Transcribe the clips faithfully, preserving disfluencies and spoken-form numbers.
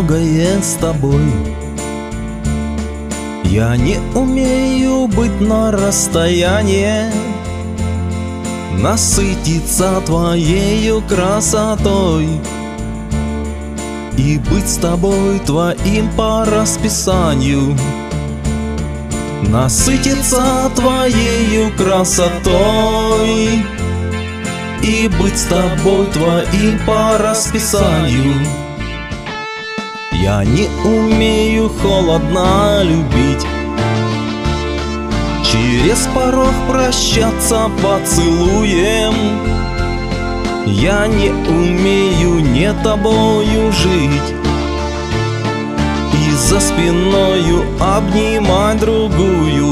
многое с тобой. Я не умею быть на расстоянии, насытиться твоею красотой и быть с тобой твоим по расписанию, насытиться твоею красотой и быть с тобой твоим по расписанию. Я не умею холодно любить, через порог прощаться поцелуем. Я не умею не тобою жить и за спиною обнимать другую.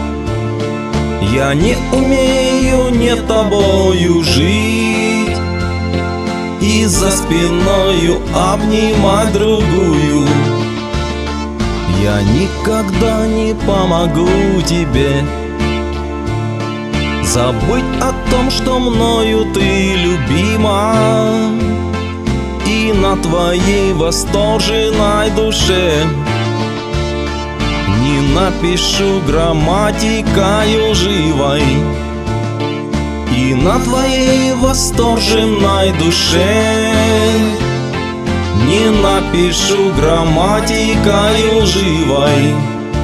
Я не умею не тобою жить и за спиною обнимать другую. Я никогда не помогу тебе забыть о том, что мною ты любима, и на твоей восторженной душе не напишу грамматикою живой. И на твоей восторженной душе не напишу грамматикою живой.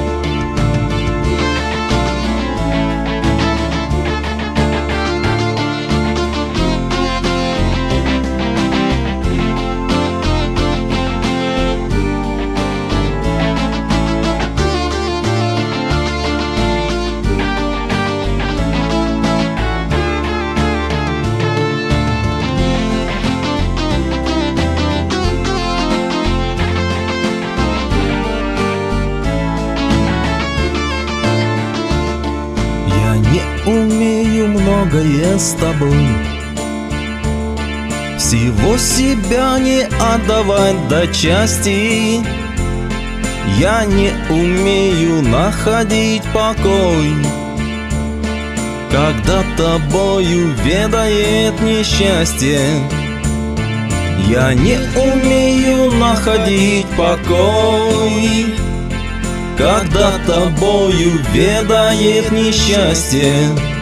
Умею многое с тобой, всего себя не отдавать до части. Я не умею находить покой, когда тобою ведает несчастье. Я не умею находить покой, когда тобою ведает несчастье.